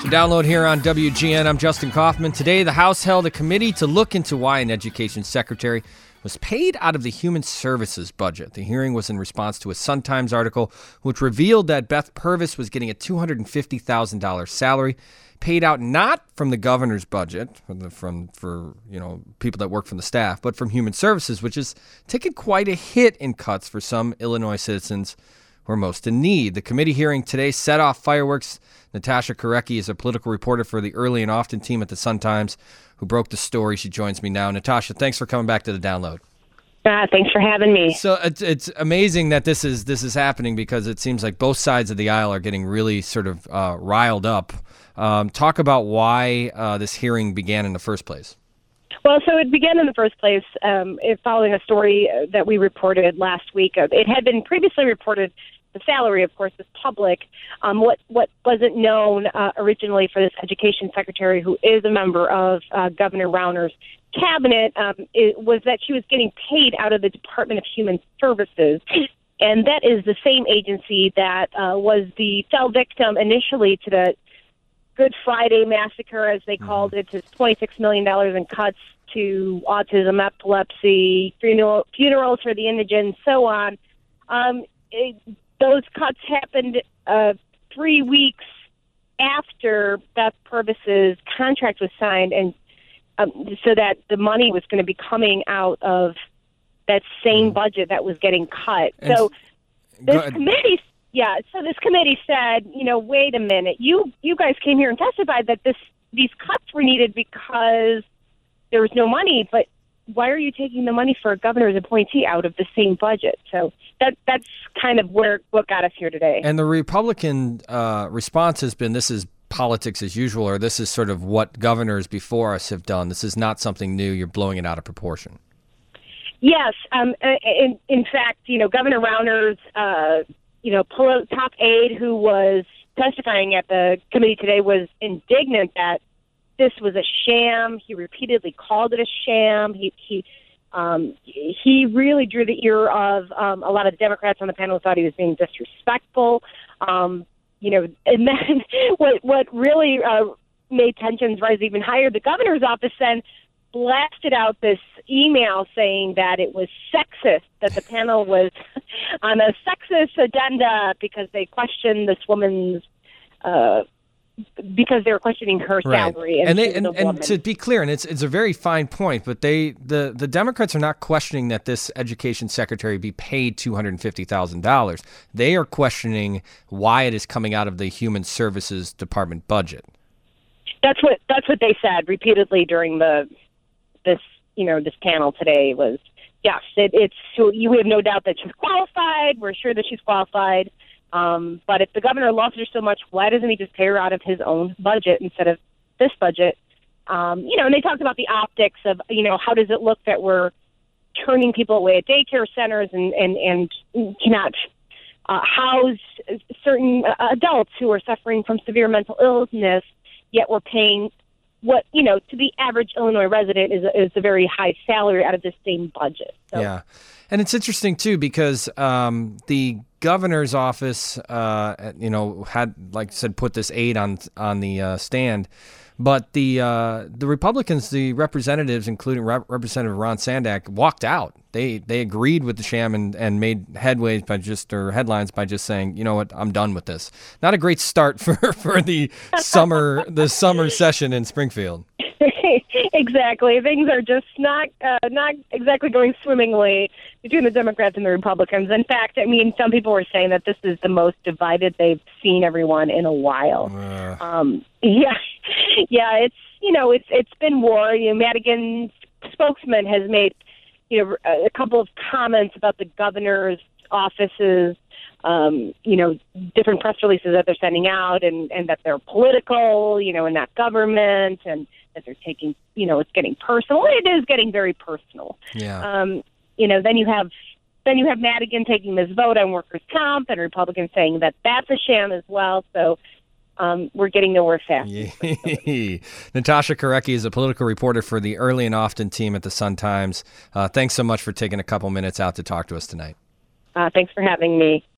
Download here on WGN. I'm Justin Kaufman. Today, the House held a committee to look into why an education secretary was paid out of the Human Services budget. The hearing was in response to a Sun-Times article which revealed that Beth Purvis was getting a $250,000 salary paid out not from the governor's budget, for people that work from the staff, but from Human Services, which has taken quite a hit in cuts for some Illinois citizens who are most in need. The committee hearing today set off fireworks. Natasha Korecki is a political reporter for the Early and Often team at the Sun-Times who broke the story. She joins me now. Natasha, thanks for coming back to the Download. Thanks for having me. So it's amazing that this is happening because it seems like both sides of the aisle are getting really sort of riled up. Talk about why this hearing began in the first place. Well, so it began in the first place following a story that we reported last week. It had been previously reported. The salary, of course, is public. What wasn't known originally for this education secretary, who is a member of Governor Rauner's cabinet, was that she was getting paid out of the Department of Human Services. And that is the same agency that was the fell victim initially to the Good Friday massacre, as they called it, to $26 million in cuts to autism, epilepsy, funerals for the indigent, so on. Those cuts happened 3 weeks after Beth Purvis's contract was signed, and so that the money was going to be coming out of that same budget that was getting cut. So this committee, this committee said, wait a minute, you guys came here and testified that these cuts were needed because there was no money, but why are you taking the money for a governor's appointee out of the same budget? So that's kind of what got us here today. And the Republican response has been, this is politics as usual, or this is sort of what governors before us have done. This is not something new. You're blowing it out of proportion. Yes. In fact, Governor Rauner's, top aide who was testifying at the committee today was indignant that this was a sham. He repeatedly called it a sham. He really drew the ear of a lot of Democrats on the panel who thought he was being disrespectful. And then what really made tensions rise even higher, the governor's office then blasted out this email saying that it was sexist, that the panel was on a sexist agenda because they questioned this woman's because they were questioning her salary. Right. And to be clear, and it's a very fine point, but the Democrats are not questioning that this education secretary be paid $250,000. They are questioning why it is coming out of the Human Services Department budget. That's what they said repeatedly during this panel today was, yes, it's so you have no doubt that she's qualified. We're sure that she's qualified. But if the governor loves her so much, why doesn't he just pay her out of his own budget instead of this budget? And they talked about the optics of, how does it look that we're turning people away at daycare centers and cannot house certain adults who are suffering from severe mental illness, yet we're paying what, to the average Illinois resident is a very high salary out of the same budget. So. Yeah. And it's interesting, too, because the governor's office, had, like I said, put this aide on the stand. But the Republicans, the representatives, including Representative Ron Sandak, walked out. They agreed with the sham and made headlines by just saying, you know what, I'm done with this. Not a great start for the summer session in Springfield. Exactly. Things are just not exactly going swimmingly between the Democrats and the Republicans. In fact, some people were saying that this is the most divided they've seen everyone in a while. It's been war. Madigan's spokesman has made a couple of comments about the governor's office's different press releases that they're sending out and that they're political, and not government, and that they're taking, it's getting personal. It is getting very personal. Yeah. Then you have Madigan taking this vote on workers' comp and Republicans saying that that's a sham as well. So we're getting nowhere fast. Natasha Korecki is a political reporter for the Early and Often team at the Sun-Times. Thanks so much for taking a couple minutes out to talk to us tonight. Thanks for having me.